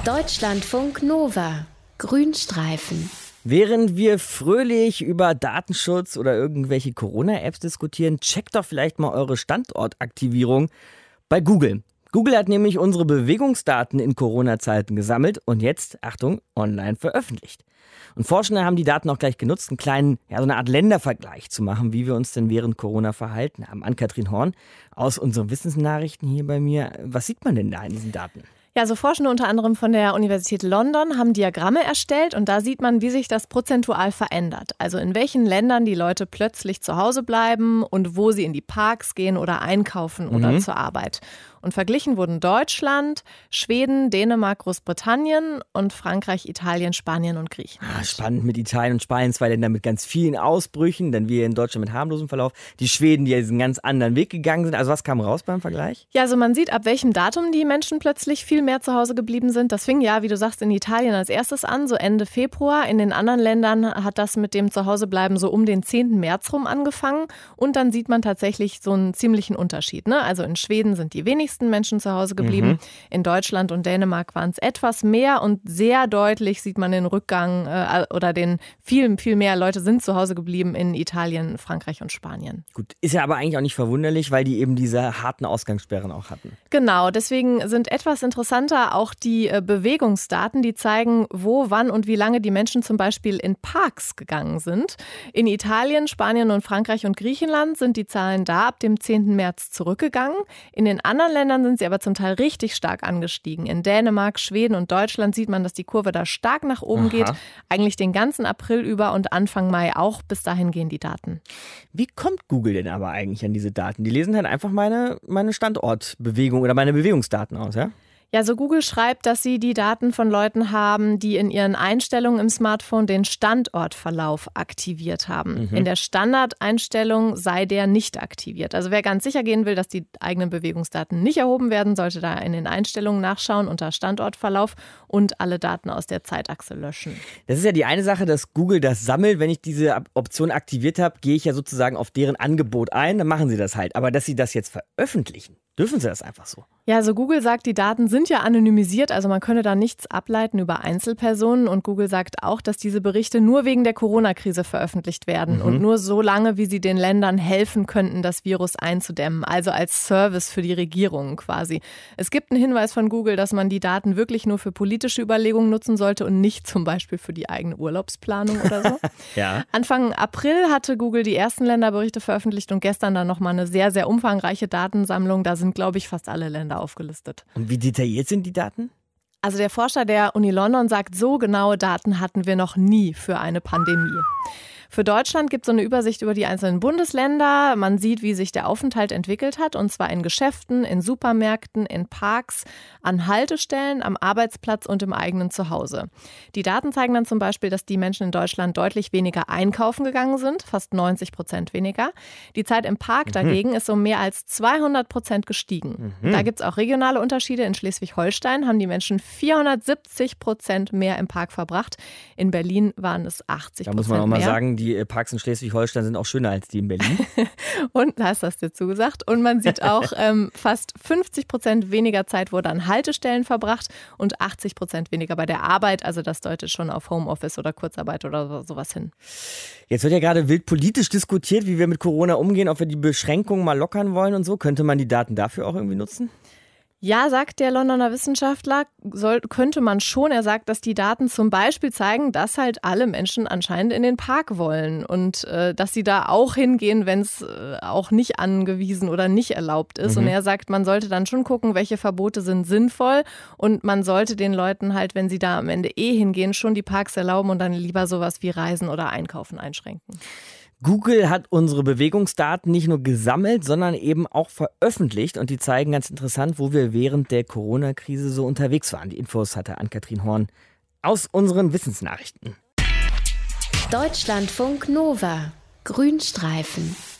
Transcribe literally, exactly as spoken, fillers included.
Deutschlandfunk Nova. Grünstreifen. Während wir fröhlich über Datenschutz oder irgendwelche Corona-Apps diskutieren, checkt doch vielleicht mal eure Standortaktivierung bei Google. Google hat nämlich unsere Bewegungsdaten in Corona-Zeiten gesammelt und jetzt, Achtung, online veröffentlicht. Und Forschende haben die Daten auch gleich genutzt, einen kleinen, ja, so eine Art Ländervergleich zu machen, wie wir uns denn während Corona verhalten haben. Ann-Kathrin Horn aus unseren Wissensnachrichten hier bei mir. Was sieht man denn da in diesen Daten? Ja, so Forschende unter anderem von der Universität London haben Diagramme erstellt und da sieht man, wie sich das prozentual verändert. Also in welchen Ländern die Leute plötzlich zu Hause bleiben und wo sie in die Parks gehen oder einkaufen oder Mhm. zur Arbeit. Und verglichen wurden Deutschland, Schweden, Dänemark, Großbritannien und Frankreich, Italien, Spanien und Griechenland. Ah, spannend mit Italien und Spanien, zwei Länder mit ganz vielen Ausbrüchen, dann wir in Deutschland mit harmlosem Verlauf. Die Schweden, die ja diesen ganz anderen Weg gegangen sind. Also was kam raus beim Vergleich? Ja, also man sieht, ab welchem Datum die Menschen plötzlich viel mehr zu Hause geblieben sind. Das fing ja, wie du sagst, in Italien als erstes an, so Ende Februar. In den anderen Ländern hat das mit dem Zuhausebleiben so um den zehnten März rum angefangen. Und dann sieht man tatsächlich so einen ziemlichen Unterschied, ne? Also in Schweden sind die wenigsten Menschen zu Hause geblieben. Mhm. In Deutschland und Dänemark waren es etwas mehr und sehr deutlich sieht man den Rückgang äh, oder den viel, viel mehr Leute sind zu Hause geblieben in Italien, Frankreich und Spanien. Gut, ist ja aber eigentlich auch nicht verwunderlich, weil die eben diese harten Ausgangssperren auch hatten. Genau, deswegen sind etwas interessanter auch die äh, Bewegungsdaten, die zeigen, wo, wann und wie lange die Menschen zum Beispiel in Parks gegangen sind. In Italien, Spanien und Frankreich und Griechenland sind die Zahlen da ab dem zehnten März zurückgegangen. In den anderen Ländern sind sie aber zum Teil richtig stark angestiegen. In Dänemark, Schweden und Deutschland sieht man, dass die Kurve da stark nach oben Aha. geht. Eigentlich den ganzen April über und Anfang Mai auch. Bis dahin gehen die Daten. Wie kommt Google denn aber eigentlich an diese Daten? Die lesen halt einfach meine, meine Standortbewegung oder meine Bewegungsdaten aus, ja? Ja, so Google schreibt, dass sie die Daten von Leuten haben, die in ihren Einstellungen im Smartphone den Standortverlauf aktiviert haben. Mhm. In der Standardeinstellung sei der nicht aktiviert. Also wer ganz sicher gehen will, dass die eigenen Bewegungsdaten nicht erhoben werden, sollte da in den Einstellungen nachschauen unter Standortverlauf und alle Daten aus der Zeitachse löschen. Das ist ja die eine Sache, dass Google das sammelt. Wenn ich diese Option aktiviert habe, gehe ich ja sozusagen auf deren Angebot ein, dann machen sie das halt. Aber dass sie das jetzt veröffentlichen, dürfen sie das einfach so? Ja, also Google sagt, die Daten sind ja anonymisiert, also man könne da nichts ableiten über Einzelpersonen. Und Google sagt auch, dass diese Berichte nur wegen der Corona-Krise veröffentlicht werden mhm. und nur so lange, wie sie den Ländern helfen könnten, das Virus einzudämmen. Also als Service für die Regierungen quasi. Es gibt einen Hinweis von Google, dass man die Daten wirklich nur für politische Überlegungen nutzen sollte und nicht zum Beispiel für die eigene Urlaubsplanung oder so. Ja. Anfang April hatte Google die ersten Länderberichte veröffentlicht und gestern dann nochmal eine sehr, sehr umfangreiche Datensammlung. Da sind, glaube ich, fast alle Länder aufgelistet. Und wie detailliert sind die Daten? Also der Forscher der Uni London sagt, so genaue Daten hatten wir noch nie für eine Pandemie. Für Deutschland gibt es so eine Übersicht über die einzelnen Bundesländer. Man sieht, wie sich der Aufenthalt entwickelt hat, und zwar in Geschäften, in Supermärkten, in Parks, an Haltestellen, am Arbeitsplatz und im eigenen Zuhause. Die Daten zeigen dann zum Beispiel, dass die Menschen in Deutschland deutlich weniger einkaufen gegangen sind, fast neunzig Prozent weniger. Die Zeit im Park mhm. dagegen ist um mehr als zweihundert Prozent gestiegen. Mhm. Da gibt es auch regionale Unterschiede. In Schleswig-Holstein haben die Menschen vierhundertsiebzig Prozent mehr im Park verbracht. In Berlin waren es achtzig Prozent mehr. Da muss man auch mal sagen, die Parks in Schleswig-Holstein sind auch schöner als die in Berlin. Und da hast du das dir zugesagt. Und man sieht auch, ähm, fast fünfzig Prozent weniger Zeit wurde an Haltestellen verbracht und achtzig Prozent weniger bei der Arbeit. Also das deutet schon auf Homeoffice oder Kurzarbeit oder sowas hin. Jetzt wird ja gerade wild politisch diskutiert, wie wir mit Corona umgehen, ob wir die Beschränkungen mal lockern wollen und so. Könnte man die Daten dafür auch irgendwie nutzen? Ja, sagt der Londoner Wissenschaftler, soll, könnte man schon. Er sagt, dass die Daten zum Beispiel zeigen, dass halt alle Menschen anscheinend in den Park wollen und äh, dass sie da auch hingehen, wenn es äh, auch nicht angewiesen oder nicht erlaubt ist. Mhm. Und er sagt, man sollte dann schon gucken, welche Verbote sind sinnvoll, und man sollte den Leuten halt, wenn sie da am Ende eh hingehen, schon die Parks erlauben und dann lieber sowas wie Reisen oder Einkaufen einschränken. Google hat unsere Bewegungsdaten nicht nur gesammelt, sondern eben auch veröffentlicht. Und die zeigen ganz interessant, wo wir während der Corona-Krise so unterwegs waren. Die Infos hatte Ann-Kathrin Horn aus unseren Wissensnachrichten. Deutschlandfunk Nova. Grünstreifen.